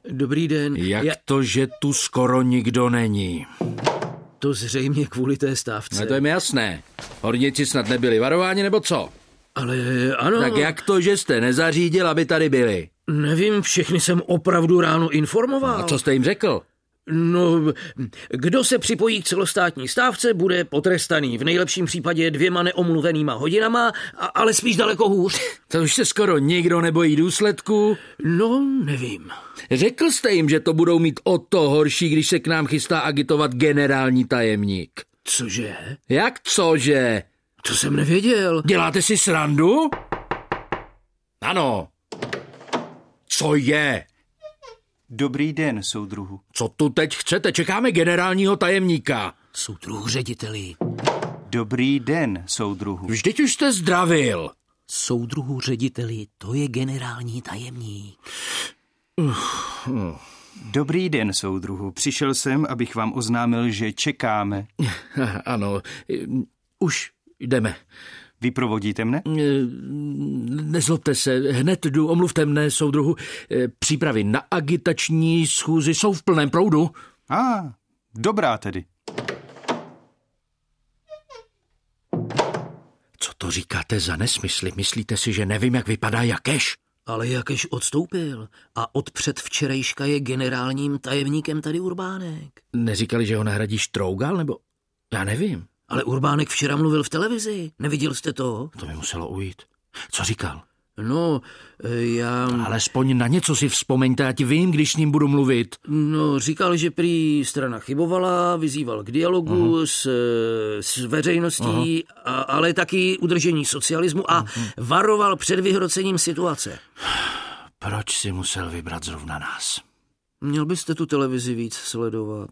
Dobrý den. Jak to, že tu skoro nikdo není? To zřejmě kvůli té stávce. No to je mi jasné. Horníci snad nebyli varováni, nebo co? Ale ano. Tak jak to, že jste nezařídil, aby tady byli? Nevím, všechny jsem opravdu ráno informoval. A co jste jim řekl? No, kdo se připojí k celostátní stávce, bude potrestaný. V nejlepším případě 2 neomluvenýma hodinama, ale spíš daleko hůř. To už se skoro nikdo nebojí důsledku. No, nevím. Řekl jste jim, že to budou mít o to horší, když se k nám chystá agitovat generální tajemník. Cože? Jak cože? To jsem nevěděl. Děláte si srandu? Ano. Co je? Dobrý den, soudruhu. Co tu teď chcete? Čekáme generálního tajemníka. Soudruhu řediteli. Dobrý den, soudruhu. Vždyť už jste zdravil. Soudruhu řediteli, to je generální tajemník. Dobrý den, soudruhu. Přišel jsem, abych vám oznámil, že čekáme. Ano, už jdeme. Vyprovodíte mne? Nezlobte se, hned jdu, omluvte mne, soudruhu. Přípravy na agitační schůzi jsou v plném proudu. Dobrá tedy. Co to říkáte za nesmysly? Myslíte si, že nevím, jak vypadá Jakeš? Ale Jakeš odstoupil a od předvčerejška je generálním tajemníkem tady Urbánek. Neříkali, že ho nahradí Štrougal, nebo? Já nevím. Ale Urbánek včera mluvil v televizi. Neviděl jste to? To mi muselo ujít. Co říkal? No, já... Alespoň na něco si vzpomeňte, ať vím, když s ním budu mluvit. No, říkal, že prý strana chybovala, vyzýval k dialogu s veřejností, ale taky udržení socialismu a varoval před vyhrocením situace. Proč si musel vybrat zrovna nás? Měl byste tu televizi víc sledovat.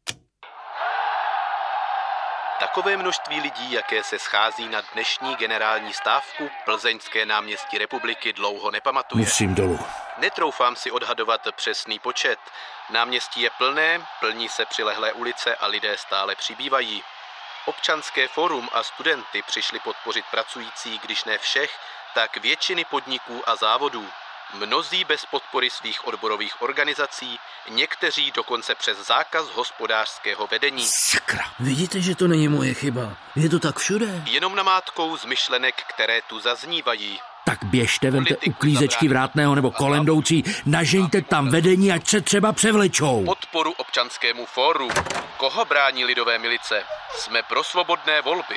Takové množství lidí, jaké se schází na dnešní generální stávku, Plzeňské náměstí Republiky dlouho nepamatuje. Musím dolů. Netroufám si odhadovat přesný počet. Náměstí je plné, plní se přilehlé ulice a lidé stále přibývají. Občanské fórum a studenty přišli podpořit pracující, když ne všech, tak většiny podniků a závodů. Mnozí bez podpory svých odborových organizací, někteří dokonce přes zákaz hospodářského vedení. Sakra. Vidíte, že to není moje chyba. Je to tak všude. Jenom namátkou z myšlenek, které tu zaznívají. Tak běžte, vemte uklízečky vrátného nebo kolem jdoucí, nažeňte tam vedení, ať se třeba převlečou. Podporu občanskému fóru. Koho brání lidové milice? Jsme pro svobodné volby.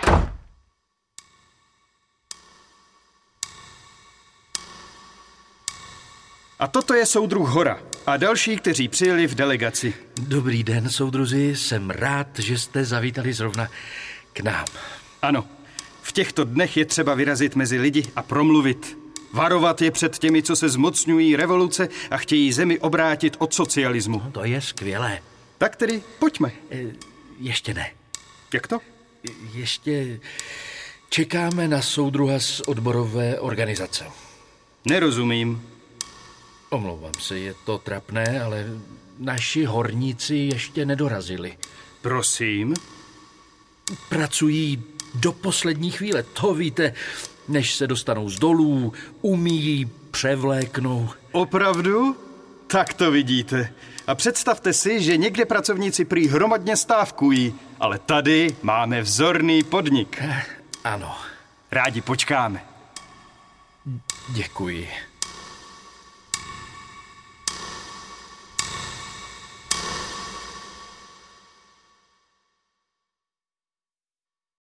A toto je soudruh Hora a další, kteří přijeli v delegaci. Dobrý den, soudruzi, jsem rád, že jste zavítali zrovna k nám. Ano, v těchto dnech je třeba vyrazit mezi lidi a promluvit. Varovat je před těmi, co se zmocňují revoluce a chtějí zemi obrátit od socialismu. To je skvělé. Tak tedy pojďme. Ještě ne. Jak to? Ještě čekáme na soudruha z odborové organizace. Nerozumím. Omlouvám se, je to trapné, ale naši horníci ještě nedorazili. Prosím? Pracují do poslední chvíle, to víte, než se dostanou z dolů, umíjí, převléknou. Opravdu? Tak to vidíte. A představte si, že někde pracovníci prý hromadně stávkují, ale tady máme vzorný podnik. Ano. Rádi počkáme. Děkuji.